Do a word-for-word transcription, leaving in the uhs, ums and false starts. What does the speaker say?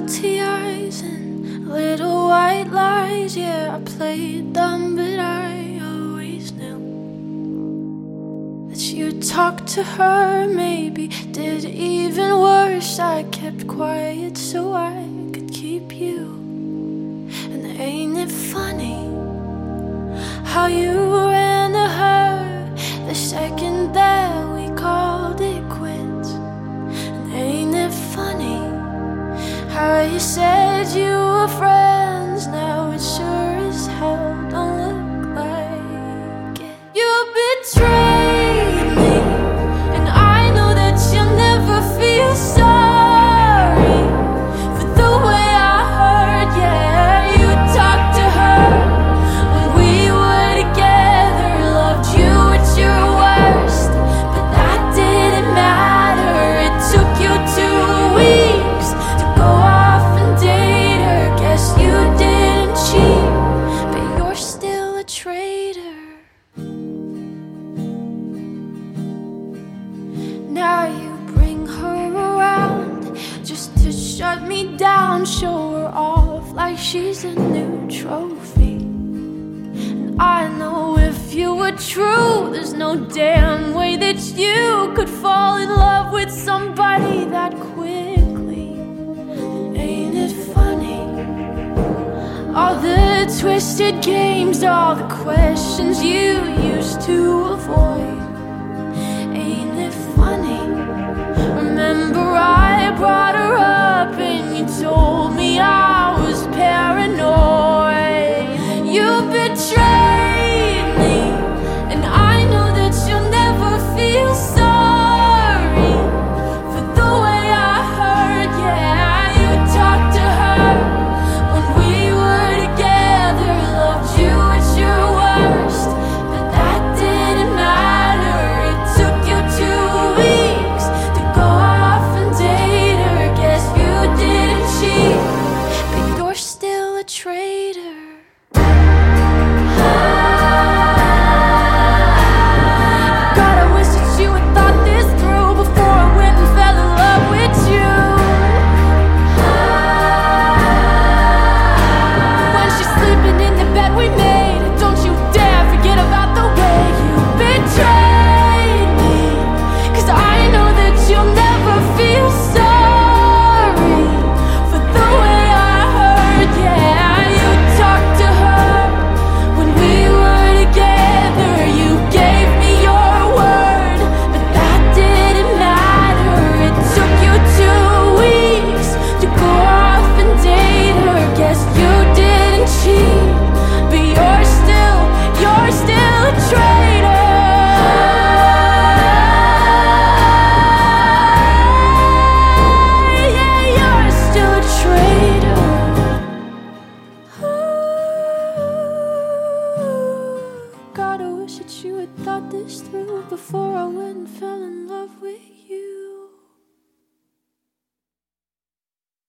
guilty eyes and little white lies. Yeah, I played dumb, but I always knew that you talked to her, maybe did even worse. I kept quiet so I could keep you. And ain't it funny how you ran to her the second that we called it quits? And ain't it funny how you said you were friends? Now it sure as hell don't look like it. You betrayed me, and I know that you'll never feel sorry for the way I hurt. Yeah, you talked to her when we were together, loved you at your worst, but that didn't matter. It took you two weeks to go off and date her. Guess you didn't cheat, but you're still a traitor. Now you bring her around just to shut me down, show her off like she's a new trophy. And I know if you were true, there's no damn way that you could fall in love with somebody that quickly. Ain't it funny? All the twisted games, all the questions you used to avoid. Ain't it funny? Remember I brought her up and you told me I was paranoid. You betrayed me, and I know that you'll never feel sorry for the way I hurt. Yeah, you talked to her when we were together, loved you at your worst, but that didn't matter. It took you two weeks to go off and date her. Guess you didn't cheat, but you're still a traitor. God, I wish that you had thought this through before I went and fell in love with you. When she's sleeping in the bed we made, don't you dare forget about the way you betrayed me. Cause I know that you'll never feel sorry for the way I hurt. Yeah, you talked to her when we were together, you gave me your word, but that didn't matter. It took you two weeks to go off and date her. Guess you didn't cheat, but you're still, you're still a traitor. Yeah, you're still a traitor. God, I wish that you had thought this through before I went and fell